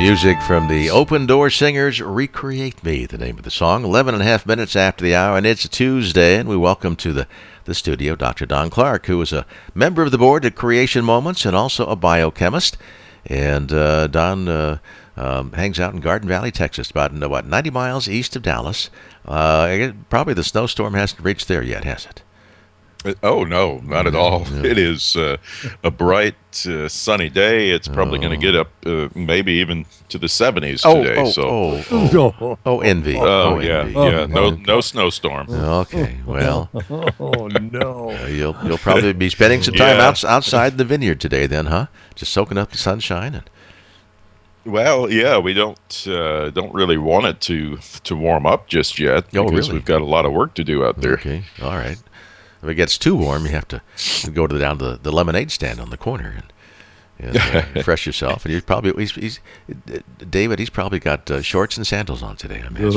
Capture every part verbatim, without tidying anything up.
Music from the Open Door Singers, Recreate Me, the name of the song. eleven and a half minutes after the hour, and it's a Tuesday, and we welcome to the, the studio Doctor Don Clark, who is a member of the board at Creation Moments and also a biochemist. And uh, Don uh, um, hangs out in Garden Valley, Texas, about what, ninety miles east of Dallas. Uh, probably the snowstorm hasn't reached there yet, has it? Oh, no, not at all. Yeah. It is uh, a bright, uh, sunny day. It's probably oh. going to get up uh, maybe even to the seventies oh, today. Oh, so. oh, oh, oh, envy. Oh, oh yeah, envy. yeah. No no snowstorm. Okay, well. Oh, no. Uh, you'll, you'll probably be spending some time yeah. out, outside the vineyard today then, huh? Just soaking up the sunshine. And... Well, yeah, we don't uh, don't really want it to, to warm up just yet oh, because really? we've got a lot of work to do out there. Okay, all right. If it gets too warm, you have to go to the, down to the, the lemonade stand on the corner and, and uh, refresh yourself. And he's probably he's, he's David. He's probably got uh, shorts and sandals on today. I imagine.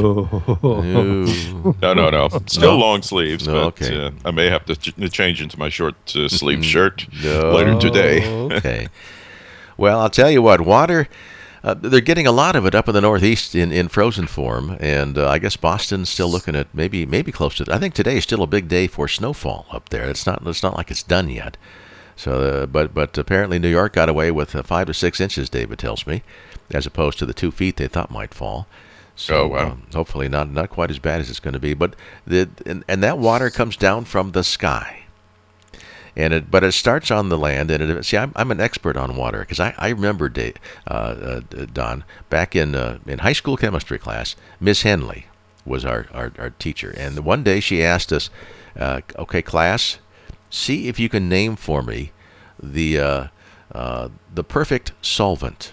Oh. No, no, no. Still no? long sleeves, no, but okay. uh, I may have to ch- change into my short uh, sleeve Mm-hmm. shirt no. later today. Okay. Well, I'll tell you what. Water. Uh, they're getting a lot of it up in the Northeast in, in frozen form, and uh, I guess Boston's still looking at maybe maybe close to it. I think today is still a big day for snowfall up there. It's not it's not like it's done yet. So, uh, but but apparently New York got away with uh, five to six inches. David tells me, as opposed to the two feet they thought might fall. So oh, wow. um, hopefully not not quite as bad as it's going to be. But the and, and that water comes down from the sky. And it, but it starts on the land, and it, see, I'm, I'm an expert on water because I, I remember, Dave, uh, uh, Don, back in uh, in high school chemistry class, Miss Henley was our, our, our teacher, and one day she asked us, uh, "Okay, class, see if you can name for me the uh, uh, the perfect solvent."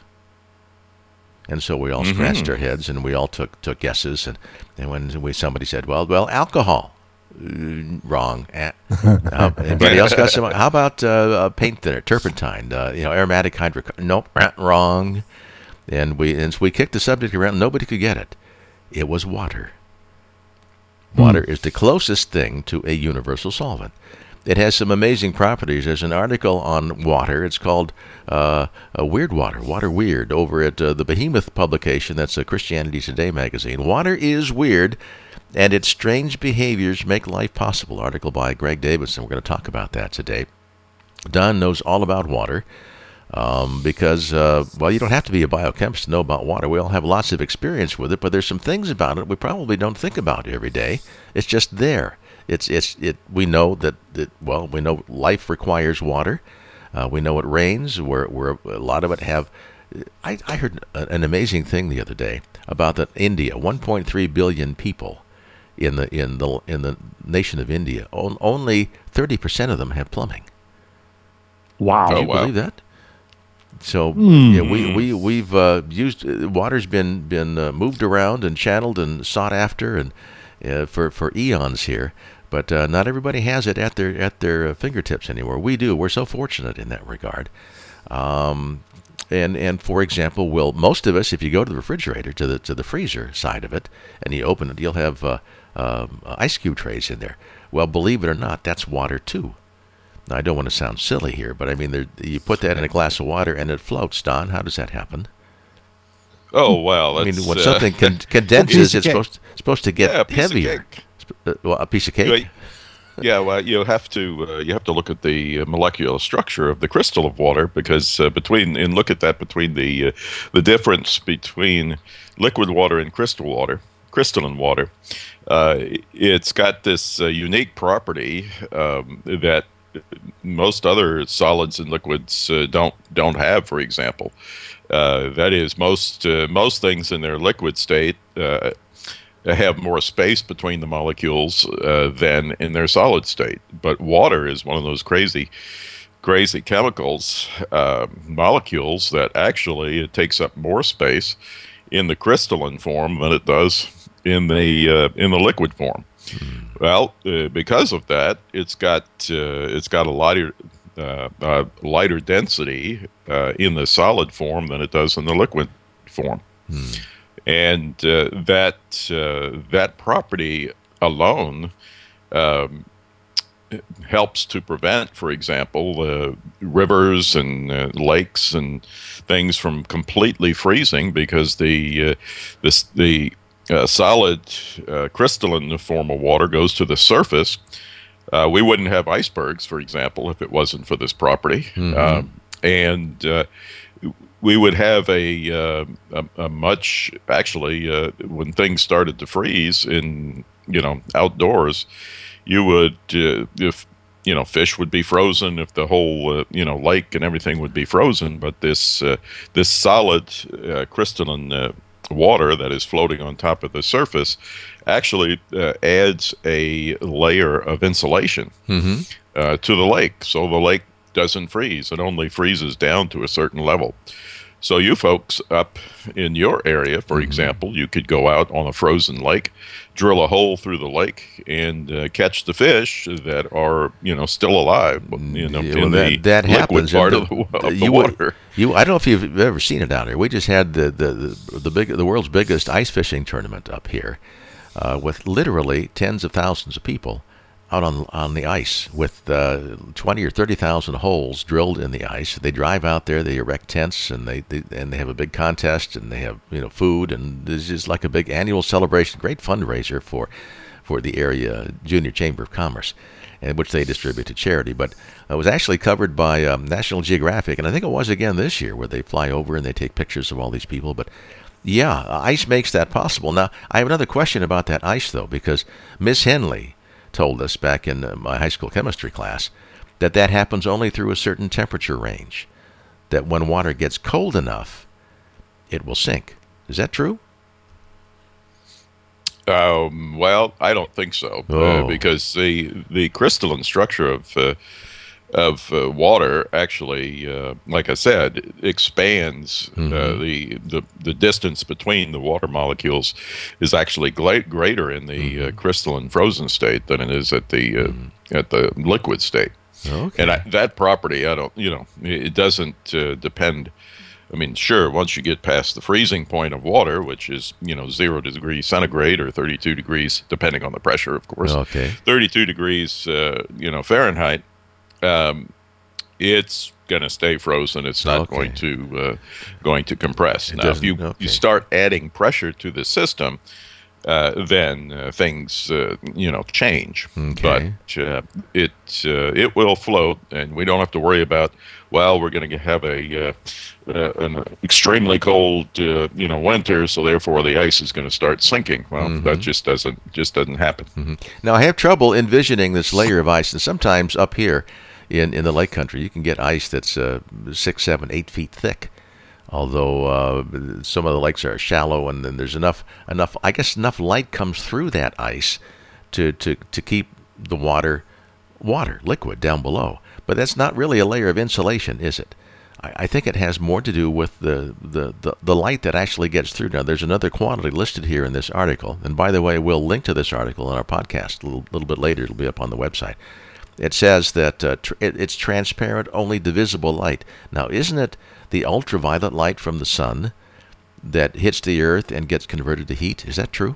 And so we all mm-hmm. scratched our heads, and we all took took guesses, and, and when we somebody said, "Well, well, alcohol." Uh, wrong. Uh, anybody else got some? How about uh, paint thinner, turpentine? Uh, you know, aromatic hydrocarbon. Nope, wrong. And we and so we kicked the subject around. Nobody could get it. It was water. Water hmm. is the closest thing to a universal solvent. It has some amazing properties. There's an article on water. It's called uh, uh, Weird Water, Water Weird, over at uh, the Behemoth publication. That's a Christianity Today magazine. Water is weird, and its strange behaviors make life possible. Article by Greg Davidson. We're going to talk about that today. Don knows all about water um, because, uh, well, you don't have to be a biochemist to know about water. We all have lots of experience with it, but there's some things about it we probably don't think about every day. It's just there. It's it's it. We know that, that well, we know life requires water. Uh, we know it rains. Where where a lot of it have. I I heard an amazing thing the other day about that India, one point three billion people. In the in the in the nation of India, on, only thirty percent of them have plumbing. Wow! Can you oh, wow. believe that? So mm. yeah, we we we've uh, used water's been been uh, moved around and channeled and sought after and uh, for for eons here, but uh, not everybody has it at their at their fingertips anymore. We do. We're so fortunate in that regard. Um, And and for example, will most of us, if you go to the refrigerator, to the to the freezer side of it, and you open it, you'll have uh, um, ice cube trays in there. Well, believe it or not, that's water too. Now, I don't want to sound silly here, but I mean, there, you put that in a glass of water and it floats. Don, how does that happen? Oh, well, I mean, that's, when uh, something con- condenses, it's cake. supposed supposed to get yeah, a piece heavier. Of cake. Uh, well, a piece of cake. Yeah, well, you have to uh, you have to look at the uh, molecular structure of the crystal of water because uh, between and look at that between the uh, the difference between liquid water and crystal water, crystalline water. Uh, it's got this uh, unique property um, that most other solids and liquids uh, don't don't have. For example, uh, that is most uh, most things in their liquid state. Uh, have more space between the molecules uh, than in their solid state. But water is one of those crazy, crazy chemicals, uh, molecules that actually it takes up more space in the crystalline form than it does in the uh, in the liquid form. Mm. Well, uh, because of that, it's got uh, it's got a lighter uh, uh, lighter density uh, in the solid form than it does in the liquid form. Mm. And uh, that uh, that property alone um, helps to prevent, for example, uh, rivers and uh, lakes and things from completely freezing, because the uh, this the uh, solid uh, crystalline form of water goes to the surface. Uh, we wouldn't have icebergs, for example, if it wasn't for this property. Mm-hmm. Um, and uh, we would have a, uh, a, a much, actually, uh, when things started to freeze in, you know, outdoors, you would, uh, if, you know, fish would be frozen, if the whole, uh, you know, lake and everything would be frozen. But this, uh, this solid uh, crystalline uh, water that is floating on top of the surface actually uh, adds a layer of insulation Mm-hmm. uh, to the lake. So the lake doesn't freeze. It only freezes down to a certain level. So you folks up in your area, for Mm-hmm. example, you could go out on a frozen lake, drill a hole through the lake, and uh, catch the fish that are, you know, still alive, you know, Yeah, in well, the that, that liquid happens. part And of the, of the you would- water. You, I don't know if you've ever seen it down here. We just had the the the, the big the world's biggest ice fishing tournament up here, uh, with literally tens of thousands of people out on on the ice with uh, twenty or thirty thousand holes drilled in the ice. They drive out there, they erect tents, and they, they and they have a big contest, and they have, you know, food, and this is like a big annual celebration, great fundraiser for for the area Junior Chamber of Commerce, and which they distribute to charity. But it was actually covered by um, National Geographic, and I think it was again this year, where they fly over and they take pictures of all these people. But yeah, ice makes that possible. Now, I have another question about that ice, though, because Miss Henley told us back in uh, my high school chemistry class that that happens only through a certain temperature range, that when water gets cold enough, it will sink. Is that true? Um, well, I don't think so, Oh. uh, because the the crystalline structure of uh, of uh, water actually, uh, like I said, expands. Uh, Mhm. the, the the distance between the water molecules is actually gla- greater in the uh, crystalline frozen state than it is at the uh, at the liquid state. Okay. And I, that property, I don't, you know, it doesn't uh, depend. I mean, sure, once you get past the freezing point of water, which is, you know, zero degrees centigrade or thirty-two degrees, depending on the pressure, of course, Okay. thirty-two degrees, uh, you know, Fahrenheit, um, it's going to stay frozen. It's not Okay. going to uh, going to compress. It Now, if doesn't- you, okay. you start adding pressure to the system, uh, then uh, things, uh, you know, change. Okay. But uh, it uh, it will float, and we don't have to worry about, well, we're going to have a uh, uh, an extremely cold, uh, you know, winter, so therefore the ice is going to start sinking. Well, Mm-hmm. that just doesn't just doesn't happen. Now, I have trouble envisioning this layer of ice, and sometimes up here in, in the lake country, you can get ice that's uh, six, seven, eight feet thick. Although uh, some of the lakes are shallow, and then there's enough enough, I guess, enough light comes through that ice to to, to keep the water water liquid down below. But that's not really a layer of insulation, is it? I, I think it has more to do with the, the, the, the light that actually gets through. Now, there's another quantity listed here in this article, and by the way, we'll link to this article in our podcast a little, little bit later. It'll be up on the website. It says that uh, tr- it, it's transparent, only divisible light. Now, isn't it the ultraviolet light from the sun that hits the earth and gets converted to heat? Is that true?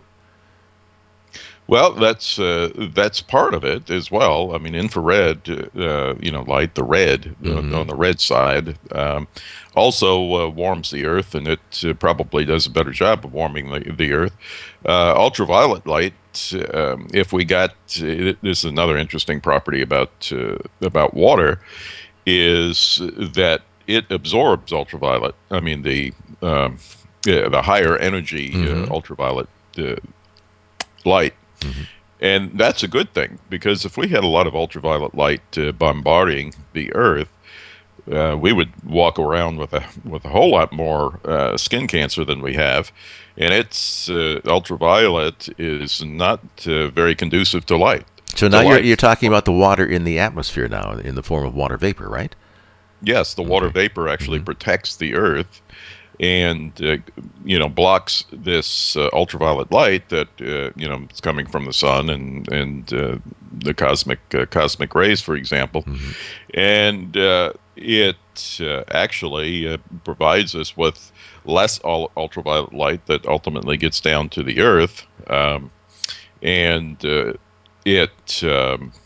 Well, that's uh, that's part of it as well. I mean, infrared, uh, you know, light, the red Mhm. uh, on the red side, um, also uh, warms the earth, and it uh, probably does a better job of warming the, the earth. Uh, ultraviolet light, um, if we got, uh, this is another interesting property about uh, about water, is that it absorbs ultraviolet. I mean, the um, yeah, the higher energy Mhm. uh, ultraviolet uh, light. And that's a good thing, because if we had a lot of ultraviolet light uh, bombarding the Earth, uh, we would walk around with a with a whole lot more uh, skin cancer than we have. And it's uh, ultraviolet is not uh, very conducive to light. So To now you're, light. you're talking about the water in the atmosphere now, in the form of water vapor, right? Yes, the water vapor actually protects the Earth, and uh, you know, blocks this uh, ultraviolet light that uh, you know, is coming from the sun and and uh, the cosmic uh, cosmic rays, for example, and uh, it uh, actually uh, provides us with less ul- ultraviolet light that ultimately gets down to the Earth, um, and uh, it. Um,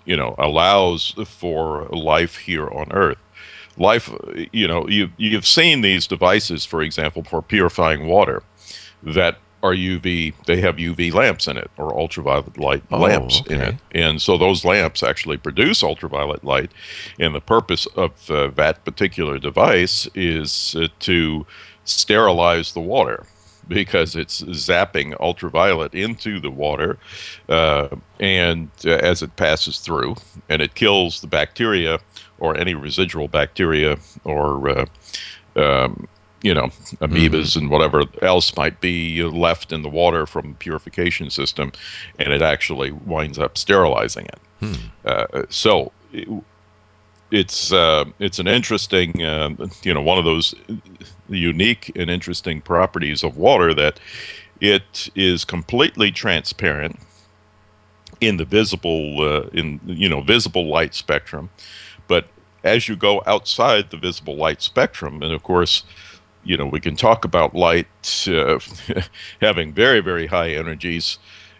you know, allows for life here on Earth. Life, you know, you you've seen these devices, for example, for purifying water, that are U V. They have U V lamps in it, or ultraviolet light Oh, lamps in okay. it, and so those lamps actually produce ultraviolet light. And the purpose of uh, that particular device is uh, to sterilize the water, because it's zapping ultraviolet into the water, uh, and uh, as it passes through, and it kills the bacteria or any residual bacteria or uh, um, you know, amoebas and whatever else might be left in the water from the purification system, and it actually winds up sterilizing it. Uh, so it, it's uh, it's an interesting, uh, you know, one of those unique and interesting properties of water, that it is completely transparent in the visible, uh, in you know, visible light spectrum. But as you go outside the visible light spectrum, and of course, you know, we can talk about light uh, having very, very high energies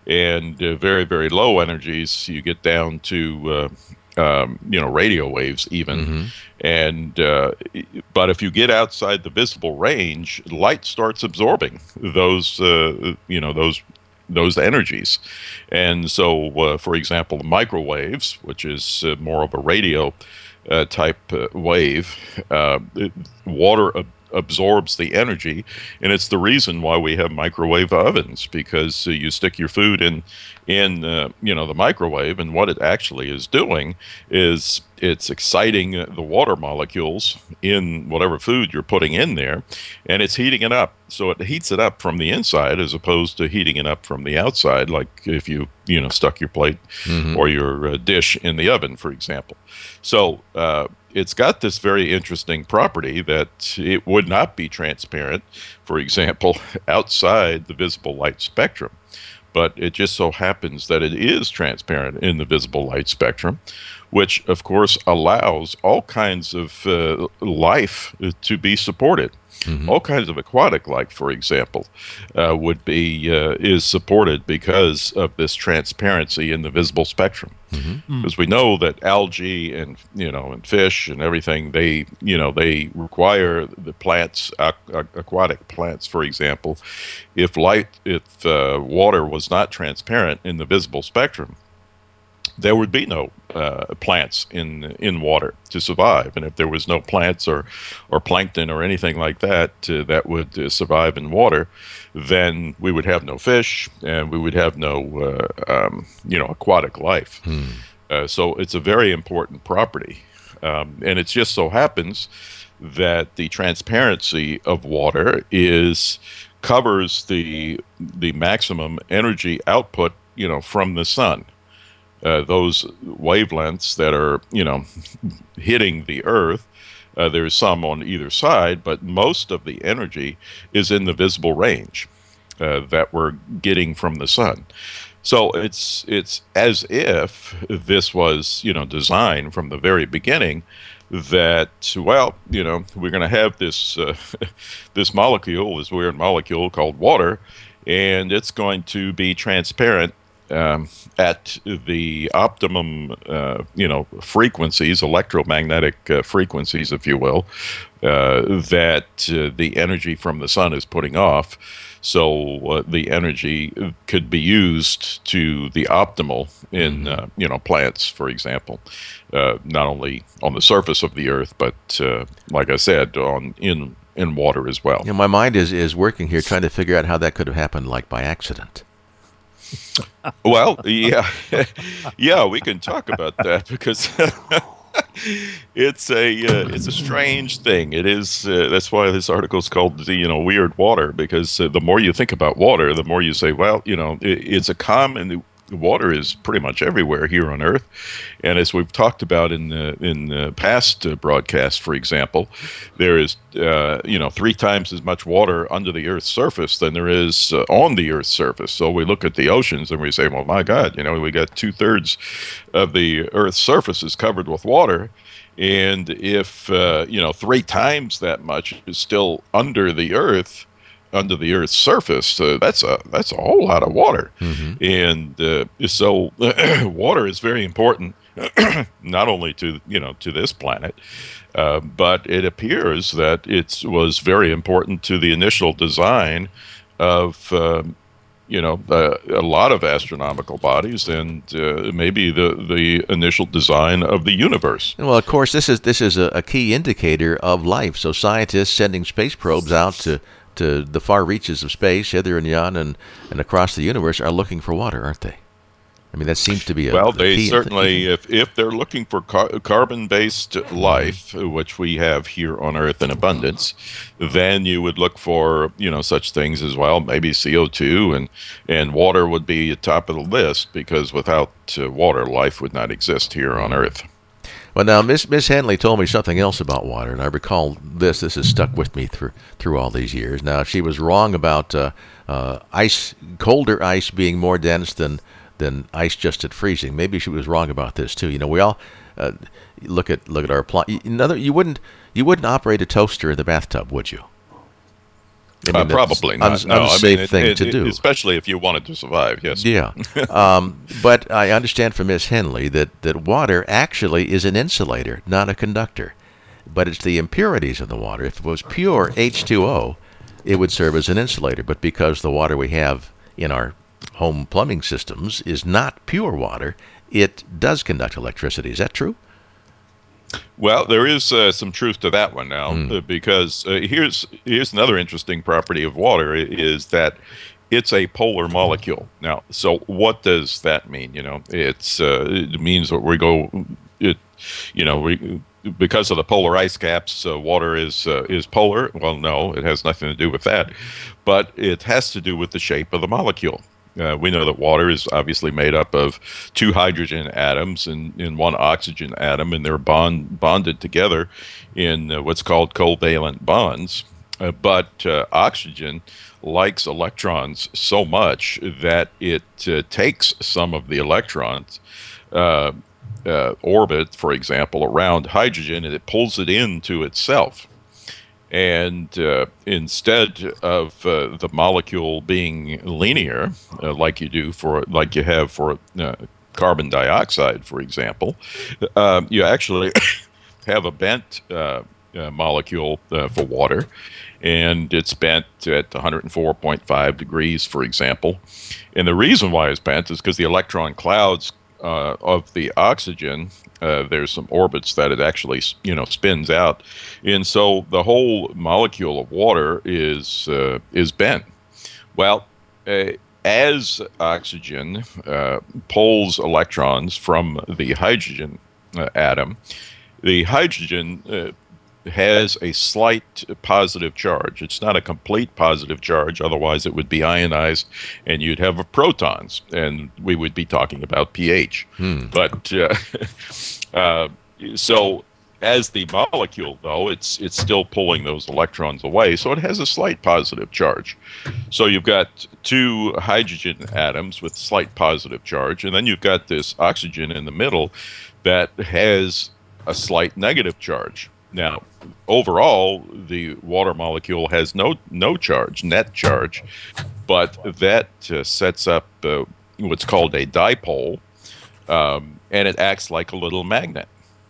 and uh, very, very low energies. You get down to, uh, um, you know, radio waves even. Mm-hmm. And, uh, but if you get outside the visible range, light starts absorbing those, uh, you know, those those energies. And so, uh, for example, the microwaves, which is uh, more of a radio uh, type uh, wave, uh, it, water ab- absorbs the energy, and it's the reason why we have microwave ovens, because uh, you stick your food in in uh, you know, the microwave, and what it actually is doing is it's exciting uh, the water molecules in whatever food you're putting in there, and it's heating it up. So it heats it up from the inside as opposed to heating it up from the outside, like if you you know, stuck your plate Mm-hmm. or your uh, dish in the oven, for example. So uh, it's got this very interesting property that it would not be transparent, for example, outside the visible light spectrum. But it just so happens that it is transparent in the visible light spectrum, which, of course, allows all kinds of uh, life to be supported. Mm-hmm. All kinds of aquatic life, for example, uh, would be uh, is supported because of this transparency in the visible spectrum. Mm-hmm. Because we know that algae and, you know, and fish and everything, they you know they require the plants, aqu- aquatic plants, for example. If light, if uh, water was not transparent in the visible spectrum, there would be no uh, plants in in water to survive. And if there was no plants or or plankton or anything like that uh, that would uh, survive in water, then we would have no fish, and we would have no uh, um, you know, aquatic life. Hmm. Uh, so it's a very important property, um, and it just so happens that the transparency of water is covers the the maximum energy output, you know, from the sun. Uh, those wavelengths that are, you know, hitting the Earth, uh, there's some on either side, but most of the energy is in the visible range uh, that we're getting from the sun. So it's it's as if this was, you know, designed from the very beginning, that, well, you know, we're going to have this uh, this molecule, this weird molecule called water, and it's going to be transparent Um, at the optimum, uh, you know, frequencies, electromagnetic uh, frequencies, if you will, uh, that uh, the energy from the sun is putting off. So uh, the energy could be used to the optimal in, uh, you know, plants, for example, uh, not only on the surface of the Earth, but uh, like I said, on in in water as well. You know, my mind is is working here, trying to figure out how that could have happened, like by accident. Well, yeah, yeah, we can talk about that, because it's a uh, it's a strange thing. It is. Uh, that's why this article is called the, you know, Weird Water, because uh, the more you think about water, the more you say, well, you know, it, it's a common. Water is pretty much everywhere here on Earth, and as we've talked about in the in the past uh, broadcasts, for example, there is uh, you know, three times as much water under the Earth's surface than there is uh, on the Earth's surface. So we look at the oceans and we say, well, my God, you know, we got two thirds of the Earth's surface is covered with water, and if uh, you know, three times that much is still under the Earth. Under the Earth's surface, uh, that's a that's a whole lot of water, Mm-hmm. and uh, so water is very important not only to you know to this planet, uh, but it appears that it was very important to the initial design of um, you know uh, a lot of astronomical bodies, and uh, maybe the the initial design of the universe. Well, of course, this is this is a, a key indicator of life. So scientists sending space probes out to to the far reaches of space, hither and yon, and, and across the universe, are looking for water, aren't they? I mean, that seems to be a well. a They key certainly, th- if if they're looking for car- carbon-based life, which we have here on Earth in abundance, then you would look for you know such things as well. Maybe C O two and and water would be at top of the list, because without uh, water, life would not exist here on Earth. Well, now, Miss Miss Henley told me something else about water, and I recall this. This has stuck with me through through all these years. Now, if she was wrong about uh, uh, ice, colder ice being more dense than than ice just at freezing, maybe she was wrong about this too. You know, we all uh, look at look at our pl- another. You wouldn't you wouldn't operate a toaster in the bathtub, would you? I Uh, mean, that's probably not. uns- no, I unsafe mean, it- thing it- to it- do. especially if you wanted to survive. Yes. Yeah, um, but I understand from Miss Henley that, that water actually is an insulator, not a conductor. But it's the impurities in the water. If it was pure H two O, it would serve as an insulator. But because the water we have in our home plumbing systems is not pure water, it does conduct electricity. Is that true? Well, there is uh, some truth to that one now, uh, because uh, here's here's another interesting property of water i- is that it's a polar molecule. Now, so what does that mean? You know, it's uh, it means that we go, it, you know, we because of the polar ice caps, uh, water is uh, is polar. Well, no, it has nothing to do with that, but it has to do with the shape of the molecule. Uh, we know that water is obviously made up of two hydrogen atoms and, and one oxygen atom, and they're bond, bonded together in uh, what's called covalent bonds. Uh, but uh, oxygen likes electrons so much that it uh, takes some of the electrons, uh, uh, orbit, for example, around hydrogen, and it pulls it into itself. And uh, instead of uh, the molecule being linear, uh, like you do for, like you have for uh, carbon dioxide, for example, uh, you actually have a bent uh, uh, molecule uh, for water, and it's bent at one hundred four point five degrees, for example. And the reason why it's bent is because the electron clouds uh, of the oxygen, Uh, there's some orbits that it actually, you know, spins out, and so the whole molecule of water is uh, is bent. Well, uh, as oxygen uh, pulls electrons from the hydrogen uh, atom, the hydrogen uh, has a slight positive charge. It's not a complete positive charge, otherwise it would be ionized and you'd have protons, and we would be talking about pH. Hmm. But uh, uh, so as the molecule, though, it's it's still pulling those electrons away, so it has a slight positive charge. So you've got two hydrogen atoms with slight positive charge, and then you've got this oxygen in the middle that has a slight negative charge. Now, overall, the water molecule has no no charge, net charge, but that uh, sets up uh, what's called a dipole, um, and it acts like a little magnet.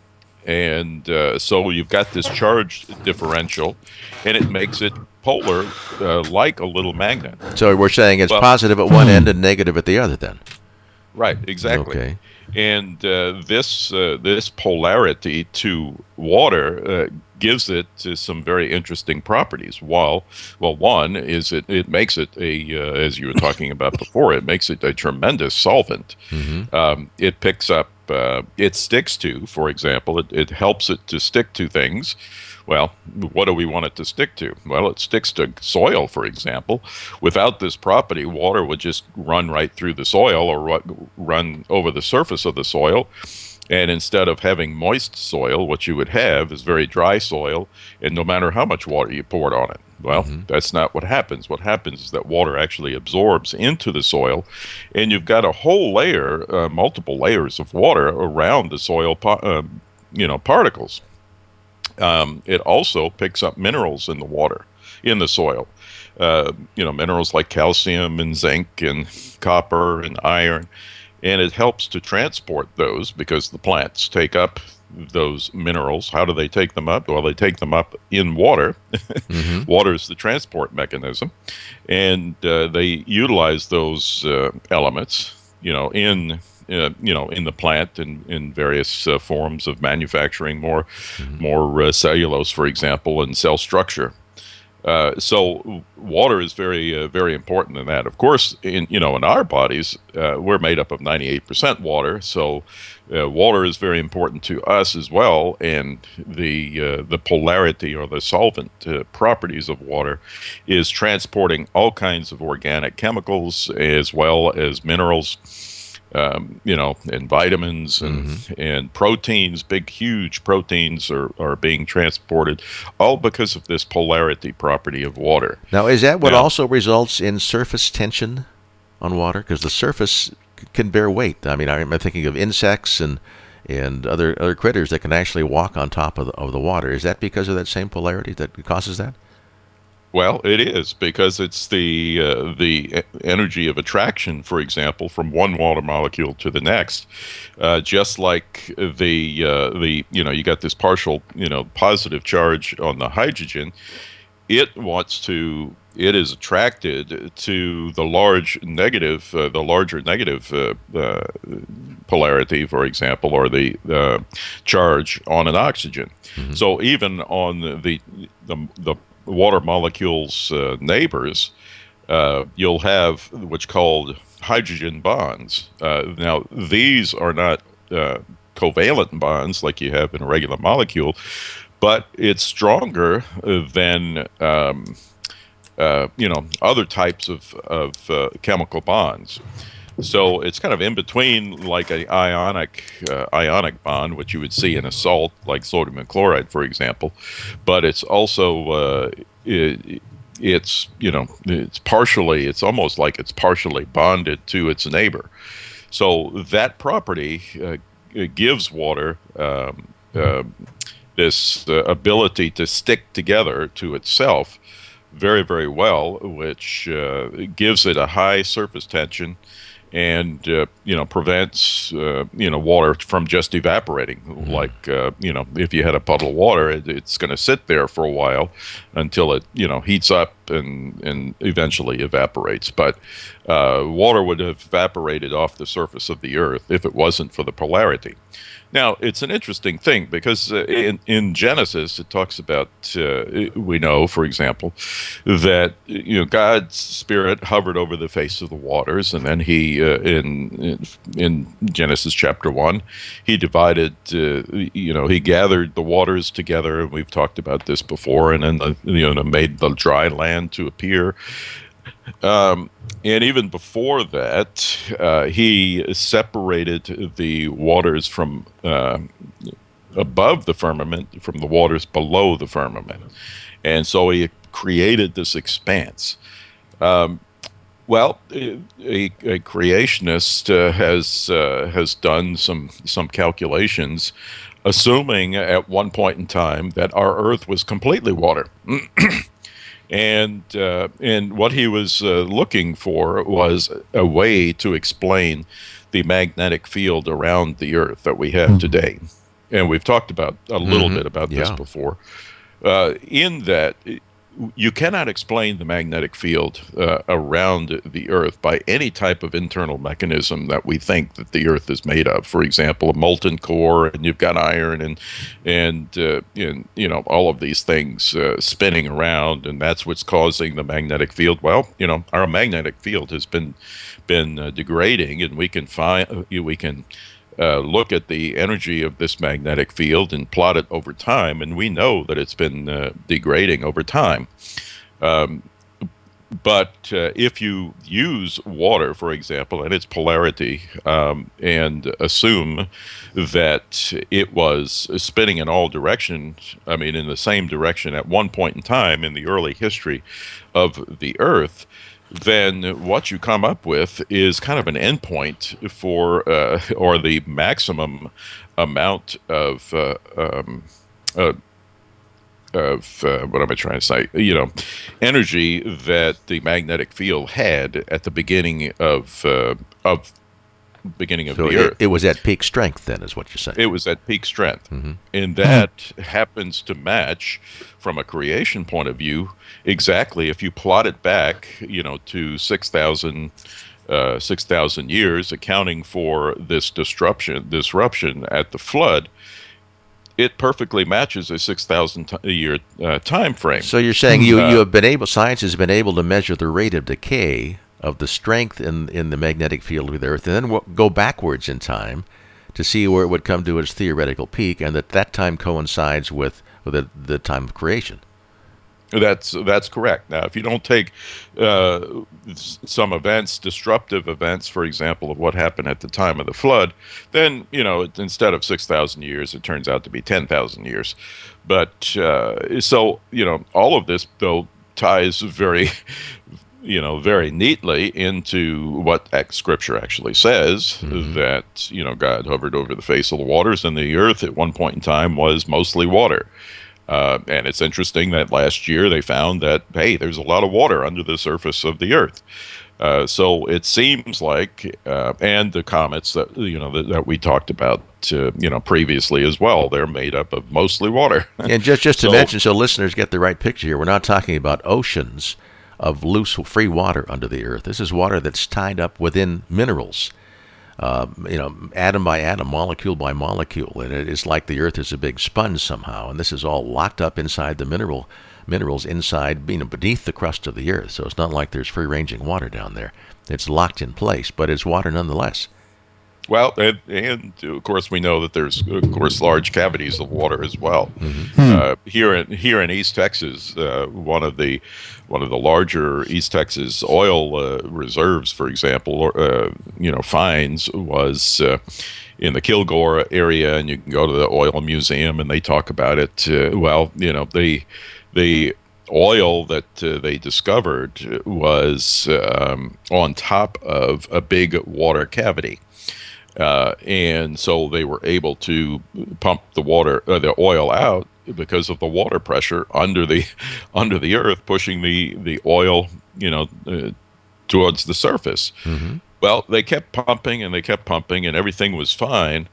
And uh, so you've got this charge differential, and it makes it polar, uh, like a little magnet. So we're saying it's Well- positive at one end and negative at the other, then. Right, exactly. Okay. And uh, this uh, this polarity to water uh, gives it uh, some very interesting properties. While, well, one is it, it makes it a, uh, as you were talking about before, it makes it a tremendous solvent. Mm-hmm. Um, it picks up, uh, it sticks to, for example, it, it helps it to stick to things. Well, what do we want it to stick to? Well, it sticks to soil, for example. Without this property, water would just run right through the soil or ru- run over the surface of the soil. And instead of having moist soil, what you would have is very dry soil, and no matter how much water you poured on it. Well, Mhm. that's not what happens. What happens is that water actually absorbs into the soil, and you've got a whole layer, uh, multiple layers of water around the soil, pa- uh, you know, particles. Um, it also picks up minerals in the water, in the soil. Uh, you know, minerals like calcium and zinc and copper and iron. and it helps to transport those because the plants take up those minerals. How do they take them up? Well, they take them up in water. Mm-hmm. Water is the transport mechanism, and uh, they utilize those uh, elements, you know, in uh, you know in the plant and in various uh, forms of manufacturing, more Mm-hmm. more uh, cellulose, for example, and cell structure. Uh, so water is very, uh, very important in that. Of course, in you know, in our bodies, uh, we're made up of ninety-eight percent water. So uh, water is very important to us as well. And the uh, the polarity or the solvent uh, properties of water is transporting all kinds of organic chemicals as well as minerals. Um, you know, and vitamins and Mm-hmm. and proteins, big, huge proteins are, are being transported, all because of this polarity property of water. Now, is that what Now- also results in surface tension on water? Because the surface c- can bear weight. I mean, I'm thinking of insects and and other other critters that can actually walk on top of the, of the water. Is that because of that same polarity that causes that? Well, it is because it's the uh, the e- energy of attraction, for example, from one water molecule to the next. Uh, just like the uh, the you know you got this partial you know positive charge on the hydrogen, it wants to it is attracted to the large negative, uh, the larger negative uh, uh, polarity, for example, or the uh, charge on an oxygen. Mm-hmm. So even on the the, the water molecules' uh, neighbors, uh, you'll have what's called hydrogen bonds. Uh, now, these are not uh, covalent bonds like you have in a regular molecule, but it's stronger than um, uh, you know other types of of uh, chemical bonds. So it's kind of in between, like a ionic uh, ionic bond, which you would see in a salt like sodium and chloride, for example. But it's also uh, it, it's you know it's partially it's almost like it's partially bonded to its neighbor. So that property uh, it gives water um, uh, this uh, ability to stick together to itself very very well, which uh, gives it a high surface tension and uh, you know prevents uh, you know water from just evaporating. Mm-hmm. Like uh, you know if you had a puddle of water, it, it's going to sit there for a while until it you know heats up and and eventually evaporates. But uh, water would have evaporated off the surface of the earth if it wasn't for the polarity. Now, it's an interesting thing because uh, in, in Genesis, it talks about, uh, we know, for example, that you know God's Spirit hovered over the face of the waters, and then he, uh, in, in in Genesis chapter one, he divided, uh, you know, he gathered the waters together, and we've talked about this before, and then the, you know made the dry land to appear. Um, and even before that, uh, he separated the waters from uh, above the firmament from the waters below the firmament. And so he created this expanse. Um, well, a, a creationist uh, has uh, has done some some calculations, assuming at one point in time that our Earth was completely water. And uh, and what he was uh, looking for was a way to explain the magnetic field around the Earth that we have today. And we've talked about a little Mm-hmm. bit about Yeah. this before. Uh, in that, you cannot explain the magnetic field uh, around the Earth by any type of internal mechanism that we think that the Earth is made of. For example, a molten core, and you've got iron, and and uh, and you know all of these things uh, spinning around, and that's what's causing the magnetic field. Well, you know, our magnetic field has been been uh, degrading, and we can find uh, we can. Uh, look at the energy of this magnetic field and plot it over time, and we know that it's been uh, degrading over time. Um, but uh, if you use water, for example, and its polarity, um, and assume that it was spinning in all directions, I mean, in the same direction at one point in time in the early history of the Earth, then what you come up with is kind of an endpoint for, uh, or the maximum amount of, uh, um, uh, of uh, what am I trying to say? You know, energy that the magnetic field had at the beginning of uh, of beginning of So the it, Earth. it was at peak strength then, is what you're saying. It was at peak strength. Mhm. And that happens to match, from a creation point of view, exactly if you plot it back, you know, to six thousand uh, six thousand years, accounting for this disruption, disruption at the flood, it perfectly matches a six thousand t- year uh, time frame. So you're saying you, Uh, you have been able, science has been able to measure the rate of decay of the strength in, in the magnetic field of the Earth, and then w- go backwards in time to see where it would come to its theoretical peak, and that that time coincides with, with the, the time of creation. That's that's correct. Now, if you don't take uh, s- some events, disruptive events, for example, of what happened at the time of the flood, then you know it, instead of six thousand years, it turns out to be ten thousand years. But uh, so you know, all of this though ties very, you know, very neatly into what ac- Scripture actually says, Mhm. that you know God hovered over the face of the waters, and the earth at one point in time was mostly water. Uh, and it's interesting that last year they found that, hey, there's a lot of water under the surface of the Earth. Uh, so it seems like, uh, and the comets that you know that, that we talked about, uh, you know, previously as well, they're made up of mostly water. And just, just to So- mention, so listeners get the right picture here, we're not talking about oceans of loose, free water under the Earth. This is water that's tied up within minerals. Uh, you know, atom by atom, molecule by molecule, and it is like the Earth is a big sponge somehow, and this is all locked up inside the mineral minerals inside, you know, beneath the crust of the Earth. So it's not like there's free-ranging water down there. It's locked in place, but it's water nonetheless. Well, and, and of course we know that there's of course large cavities of water as well. Mhm. Uh, here in here in East Texas, uh, one of the one of the larger East Texas oil uh, reserves, for example, uh, you know, finds was uh, in the Kilgore area, and you can go to the oil museum and they talk about it. Uh, well, you know, the the oil that uh, they discovered was um, on top of a big water cavity. Uh, and so they were able to pump the water, uh, the oil out because of the water pressure under the under the earth, pushing the the oil, you know, uh, towards the surface. Mm-hmm. Well, they kept pumping and they kept pumping, and everything was fine.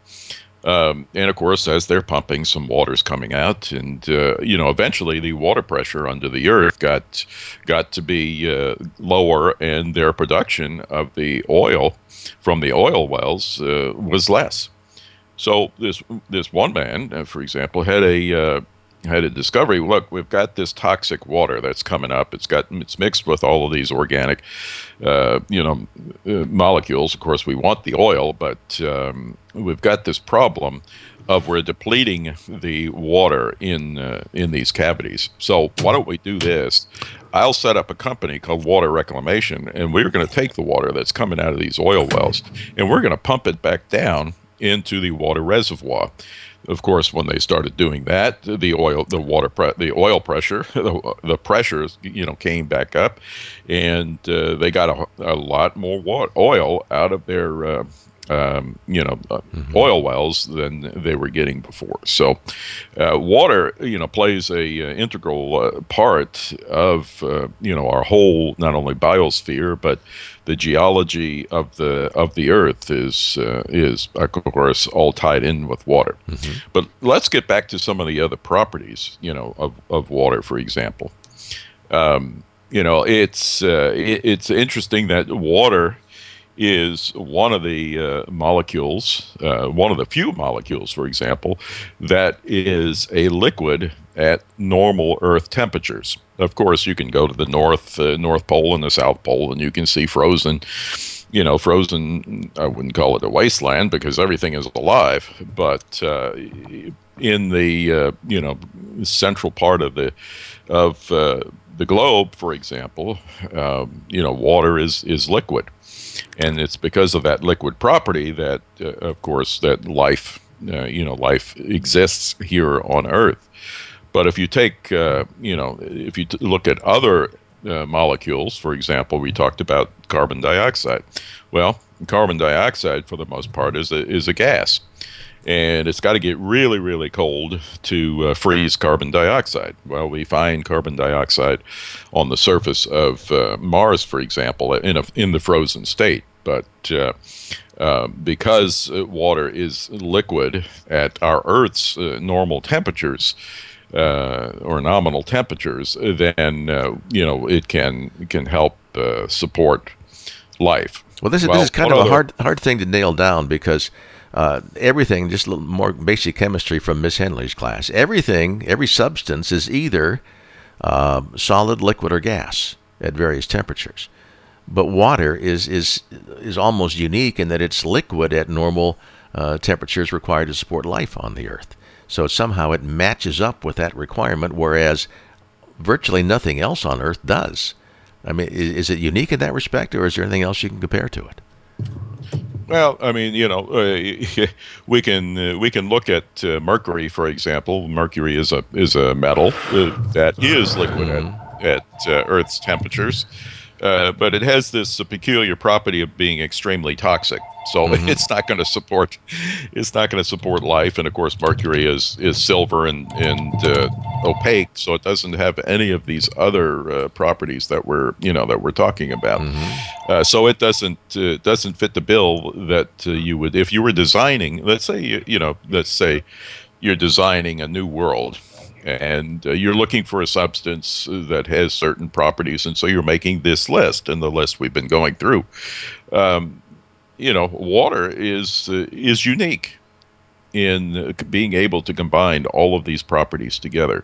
Um, and of course, as they're pumping, some water's coming out, and uh, you know, eventually the water pressure under the earth got got to be uh, lower, and their production of the oil from the oil wells uh, was less. So this this one man, uh, for example, had a uh, had a discovery. Look, we've got this toxic water that's coming up. It's got it's mixed with all of these organic, uh, you know, uh, molecules. Of course, we want the oil, but um, we've got this problem of we're depleting the water in uh, in these cavities. So why don't we do this? I'll set up a company called Water Reclamation, and we're going to take the water that's coming out of these oil wells, and we're going to pump it back down into the water reservoir. Of course, when they started doing that, the oil, the water, pre- the oil pressure, the, the pressures, you know, came back up, and uh, they got a, a lot more water, oil out of their, uh, um, you know, uh, Mhm. oil wells than they were getting before. So, uh, water, you know, plays a uh, integral uh, part of, uh, you know, our whole not only biosphere but the geology of the of the earth is uh, is of course all tied in with water. Mhm. But let's get back to some of the other properties, you know, of, of water, for example. Um, you know, it's uh, it, it's interesting that water is one of the uh, molecules, uh, one of the few molecules, for example, that is a liquid at normal Earth temperatures. Of course, you can go to the North uh, North Pole and the South Pole, and you can see frozen, you know, frozen. I wouldn't call it a wasteland because everything is alive, but uh, in the uh, you know central part of the of uh, the globe, for example, um, you know, water is is liquid. And it's because of that liquid property that, uh, of course, that life, uh, you know, life exists here on Earth. But if you take, uh, you know, if you t- look at other uh, molecules, for example, we talked about carbon dioxide. Well, carbon dioxide, for the most part, is a, is a gas. And it's got to get really, really cold to uh, freeze carbon dioxide. Well, we find carbon dioxide on the surface of uh, Mars, for example, in a, in the frozen state. But uh, Uh, because uh, water is liquid at our Earth's uh, normal temperatures uh, or nominal temperatures, then uh, you know it can it can help uh, support life. Well, this is Well, this is kind one of a other- hard hard thing to nail down because uh, everything, just a little more basic chemistry from Miss Henley's class. Everything, every substance is either uh, solid, liquid, or gas at various temperatures. But water is is is almost unique in that it's liquid at normal uh, temperatures required to support life on the Earth. So somehow it matches up with that requirement, whereas virtually nothing else on Earth does. I mean, is, is it unique in that respect, or is there anything else you can compare to it? Well, I mean, you know, uh, we can uh, we can look at uh, mercury, for example. Mercury is a is a metal uh, that is liquid at, at uh, Earth's temperatures, uh, but it has this uh, peculiar property of being extremely toxic. So Mhm. it's not going to support it's not going to support life. And of course, mercury is is silver and and uh, opaque, so it doesn't have any of these other uh, properties that we're you know that we're talking about. Uh, so it doesn't uh, doesn't fit the bill that uh, you would if you were designing. Let's say you, you know, let's say you're designing a new world, and uh, you're looking for a substance that has certain properties, and so you're making this list, and the list we've been going through. Um, you know, water is uh, is unique in uh, being able to combine all of these properties together.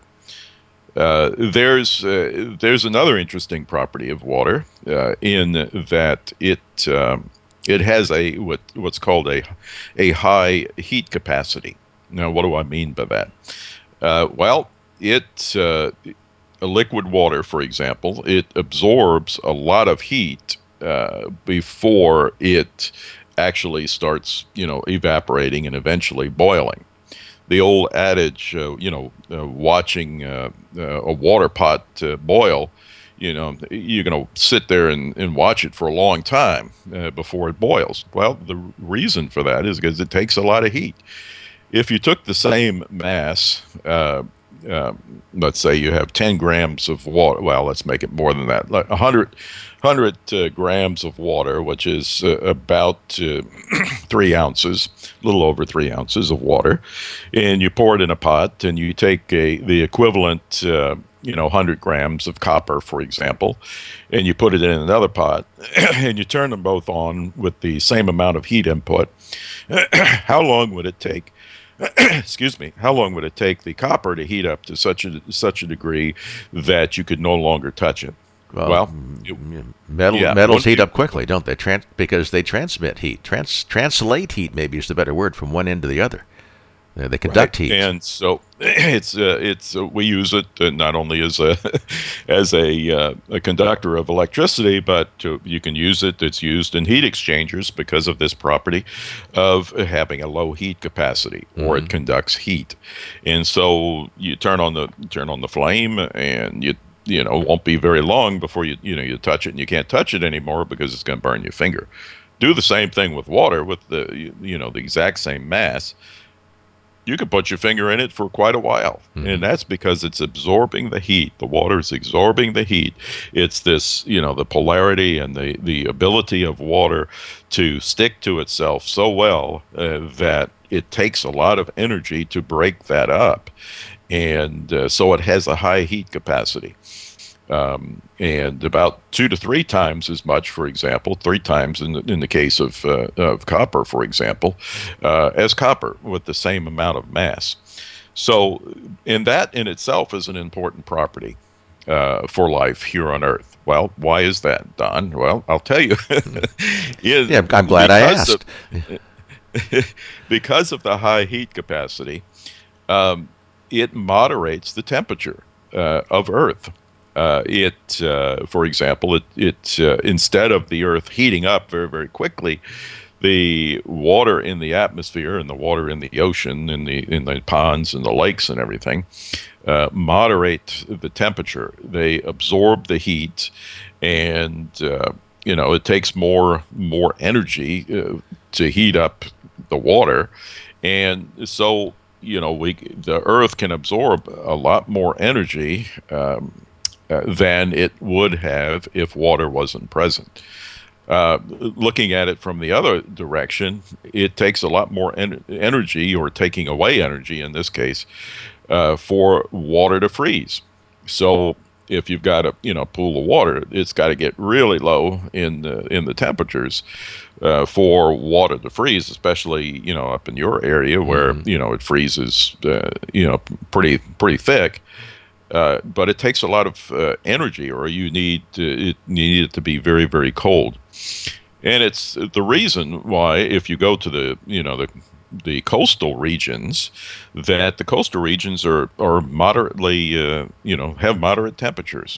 Uh, there's uh, there's another interesting property of water uh, in that it um, it has a what what's called a a high heat capacity. Now, what do I mean by that? Uh, well, it uh, a liquid water, for example, it absorbs a lot of heat uh, before it actually starts, you know, evaporating and eventually boiling. The old adage, uh, you know, uh, watching uh, uh, a water pot uh, boil, you know, you're going to sit there and, and watch it for a long time uh, before it boils. Well, the reason for that is because it takes a lot of heat. If you took the same mass, uh, uh, let's say you have ten grams of water, well, let's make it more than that, like one hundred, one hundred uh, grams of water, which is uh, about uh, three ounces, a little over three ounces of water, and you pour it in a pot, and you take a, the equivalent, uh, you know, one hundred grams of copper, for example, and you put it in another pot, and you turn them both on with the same amount of heat input. How long would it take? Excuse me. How long would it take the copper to heat up to such a such a degree that you could no longer touch it? Well, mm, it- yeah, metal, yeah, metals once heat you- up quickly, don't they? Trans- because they transmit heat. Trans- translate heat, maybe is the better word, from one end to the other. They they conduct Right. heat. And so it's uh, it's uh, we use it uh, not only as a as a uh, a conductor of electricity, but uh, you can use it. It's used in heat exchangers because of this property of having a low heat capacity, or it conducts heat. And so you turn on the turn on the flame, and you you know won't be very long before you you know you touch it, and you can't touch it anymore because it's going to burn your finger. Do the same thing with water with the you, you know the exact same mass. You can put your finger in it for quite a while. Mhm. And that's because it's absorbing the heat. The water is absorbing the heat. It's this, you know, the polarity and the, the ability of water to stick to itself so well uh, that it takes a lot of energy to break that up. And uh, so it has a high heat capacity. Um, and about two to three times as much, for example, three times in the, in the case of, uh, of copper, for example, uh, as copper with the same amount of mass. So, and that in itself is an important property uh, for life here on Earth. Well, why is that, Don? Well, I'll tell you. Is- Yeah, I'm glad I because asked. Of, because of the high heat capacity, um, it moderates the temperature uh, of Earth. Uh, it, uh, for example, it, it uh, instead of the Earth heating up very, very quickly, the water in the atmosphere and the water in the ocean, in the in the ponds and the lakes and everything, uh, moderate the temperature. They absorb the heat, and uh, you know it takes more more energy uh, to heat up the water, and so you know we the Earth can absorb a lot more energy. Um, Uh, than it would have if water wasn't present. Uh, looking at it from the other direction, it takes a lot more en- energy, or taking away energy in this case, uh, for water to freeze. So if you've got a you know pool of water, it's got to get really low in the, in the temperatures uh, for water to freeze, especially you know up in your area where mm-hmm. you know it freezes uh, you know pretty pretty thick. Uh, but it takes a lot of uh, energy, or you need to, it you need it to be very very cold. And it's the reason why, if you go to the you know the the coastal regions, that the coastal regions are are moderately uh, you know have moderate temperatures,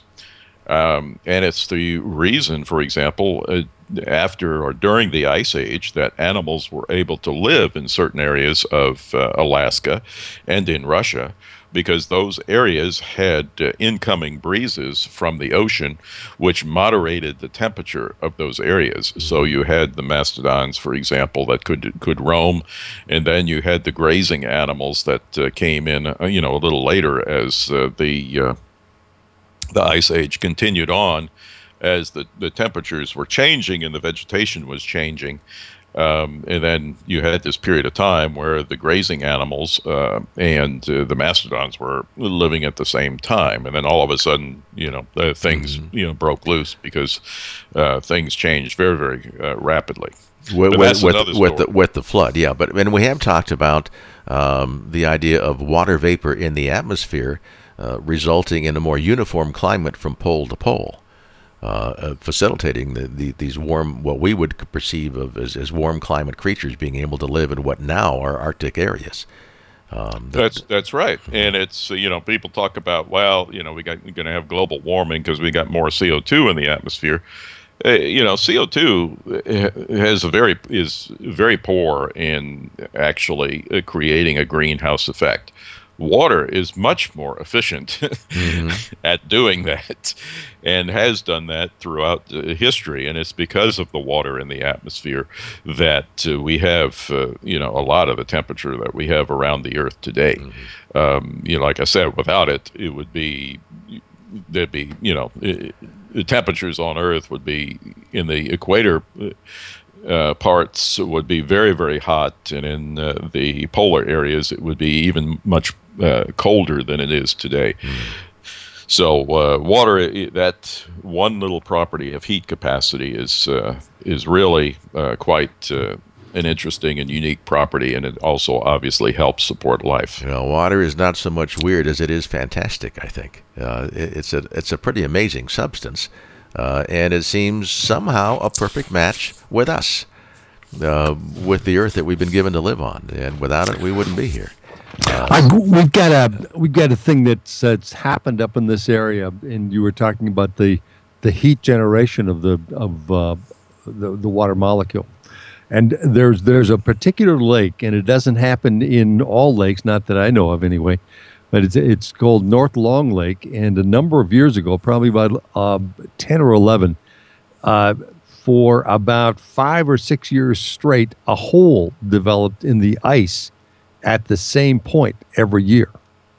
um, and it's the reason, for example, uh, after or during the Ice Age, that animals were able to live in certain areas of uh, Alaska and in Russia, because those areas had uh, incoming breezes from the ocean, which moderated the temperature of those areas. So you had the mastodons, for example, that could could roam, and then you had the grazing animals that uh, came in, uh, you know, a little later as uh, the uh, the Ice Age continued on, as the, the temperatures were changing and the vegetation was changing. Um, and then you had this period of time where the grazing animals uh, and uh, the mastodons were living at the same time, and then all of a sudden, you know, uh, things mm-hmm. you know broke loose because uh, things changed very, very uh, rapidly. With, with, with, with the with the flood, yeah. But and we have talked about um, the idea of water vapor in the atmosphere uh, resulting in a more uniform climate from pole to pole. Uh, facilitating the, the, these warm, what we would perceive of as, as warm climate creatures being able to live in what now are Arctic areas. Um, the, that's that's right, and it's uh, you know people talk about, well, you know we got we're going to have global warming because we got more C O two in the atmosphere. Uh, you know C O two has a very is very poor in actually uh, creating a greenhouse effect. Water is much more efficient mm-hmm. at doing that, and has done that throughout uh, history. And it's because of the water in the atmosphere that uh, we have, uh, you know, a lot of the temperature that we have around the Earth today. Mm-hmm. Um, you know, like I said, without it, it would be there'd be, you know, it, the temperatures on Earth would be in the equator. Uh, parts would be very, very hot, and in uh, the polar areas it would be even much uh, colder than it is today. Mm. So uh, water, that one little property of heat capacity is uh, is really uh, quite uh, an interesting and unique property, and it also obviously helps support life. You know, water is not so much weird as it is fantastic, I think. Uh, it, it's a it's a pretty amazing substance. Uh, and it seems somehow a perfect match with us, uh, with the Earth that we've been given to live on. And without it, we wouldn't be here. Uh, I, we've got a we've got a thing that's, that's happened up in this area, and you were talking about the the heat generation of the of uh, the the water molecule. And there's there's a particular lake, and it doesn't happen in all lakes, not that I know of anyway. But it's it's called North Long Lake, and a number of years ago, probably about uh, ten or eleven, uh, for about five or six years straight, a hole developed in the ice at the same point every year.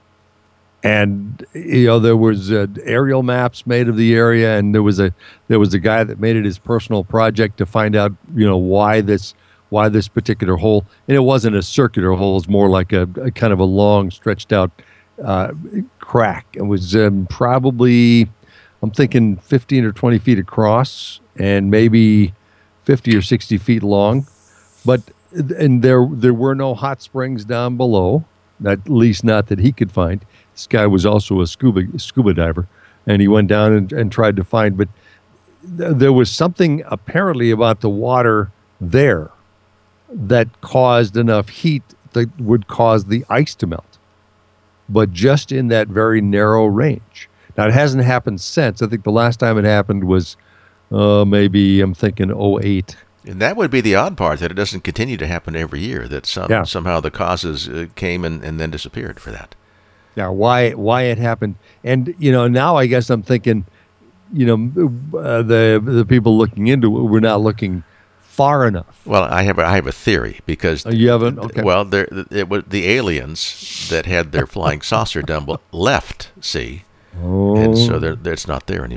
And you know there was uh, aerial maps made of the area, and there was a there was a guy that made it his personal project to find out you know why this why this particular hole. And it wasn't a circular hole; it's more like a, a kind of a long, stretched out Uh, crack. It was um, probably, I'm thinking fifteen or twenty feet across, and maybe fifty or sixty feet long. But and there there were no hot springs down below, at least not that he could find. This guy was also a scuba scuba diver, and he went down and, and tried to find. But th- there was something apparently about the water there that caused enough heat that would cause the ice to melt. But just in that very narrow range. Now, it hasn't happened since. I think the last time it happened was uh, maybe, I'm thinking, oh eight. And that would be the odd part, that it doesn't continue to happen every year, that some, yeah. somehow the causes uh, came and, and then disappeared for that. Now, why why it happened. And, you know, now I guess I'm thinking, you know, uh, the the people looking into it were not looking far enough. Well, I have a, I have a theory, because oh, you haven't. Okay. Well, there it was the aliens that had their flying saucer done left. See, oh. and so they're, they're, it's not there anymore.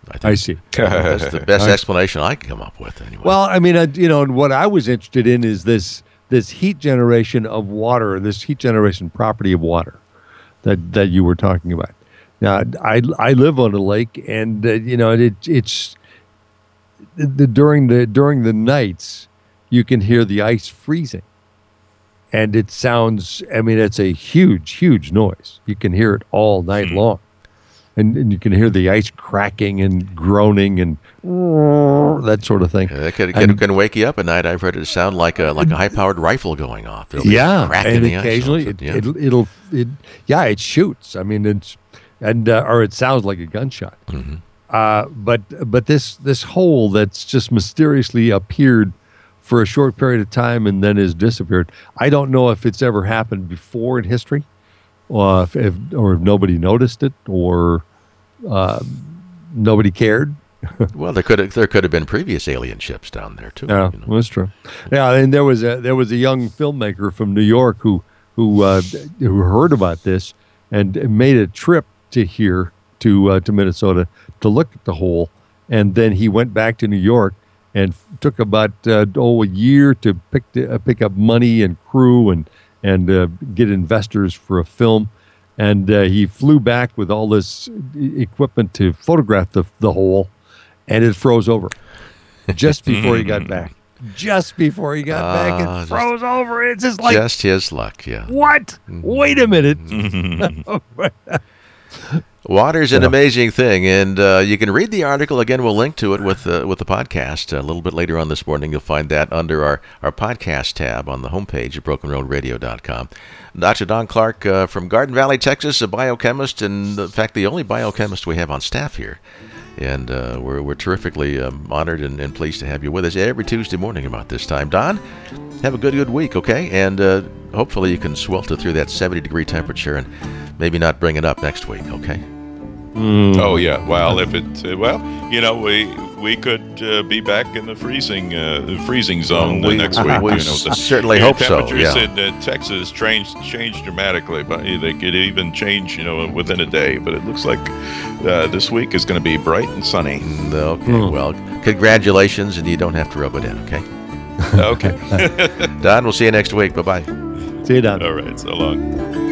I, think I see. That's the best I- explanation I can come up with, anyway. Well, I mean, uh, you know, and what I was interested in is this this heat generation of water, this heat generation property of water that that you were talking about. Now, I I live on a lake, and uh, you know, it it's the, the during the during the nights you can hear the ice freezing, and it sounds. I mean, it's a huge, huge noise. You can hear it all night long. And, and you can hear the ice cracking and groaning and that sort of thing. Yeah, that could, And- could, can wake you up at night. I've heard it sound like a like a high-powered rifle going off. It'll be Yeah, cracking and the ice occasionally off it, yeah. it, it'll it yeah it shoots. I mean it's and uh, or it sounds like a gunshot. Mm-hmm. Uh, but but this this hole that's just mysteriously appeared for a short period of time and then has disappeared. I don't know if it's ever happened before in history, or if, if or if nobody noticed it, or uh, nobody cared. Well, there could have, there could have been previous alien ships down there too. Yeah, you know. well, that's true. Yeah, and there was a there was a young filmmaker from New York who who uh, who heard about this and made a trip to here to uh, to Minnesota to look at the hole, and then he went back to New York and f- took about uh, oh a year to pick uh, pick up money and crew and and uh, get investors for a film, and uh, he flew back with all this e- equipment to photograph the the hole, and it froze over just before he got back. Just before he got Ah, back, just- it froze over. It's just like Just his luck, yeah. what? Wait a minute. Water's an Yeah. amazing thing, and uh, you can read the article. Again, we'll link to it with uh, with the podcast a little bit later on this morning. You'll find that under our, our podcast tab on the homepage at broken road radio dot com. Doctor Don Clark uh, from Garden Valley, Texas, a biochemist, and in fact, the only biochemist we have on staff here. And uh, we're, we're terrifically um, honored and, and pleased to have you with us every Tuesday morning about this time. Don, have a good, good week, okay? And uh, hopefully you can swelter through that seventy degree temperature and maybe not bring it up next week, okay? Oh yeah. Well, if it uh, well, you know, we we could uh, be back in the freezing uh, the freezing zone uh, We- next week. we you know, the, certainly the hope so, Temperatures yeah. in uh, Texas changed changed dramatically, but they could even change, you know, within a day. But it looks like uh, this week is going to be bright and sunny. Okay, Hmm. well, congratulations, and you don't have to rub it in, okay? Okay. Don, we'll see you next week. Bye-bye. See you down. All right. So long.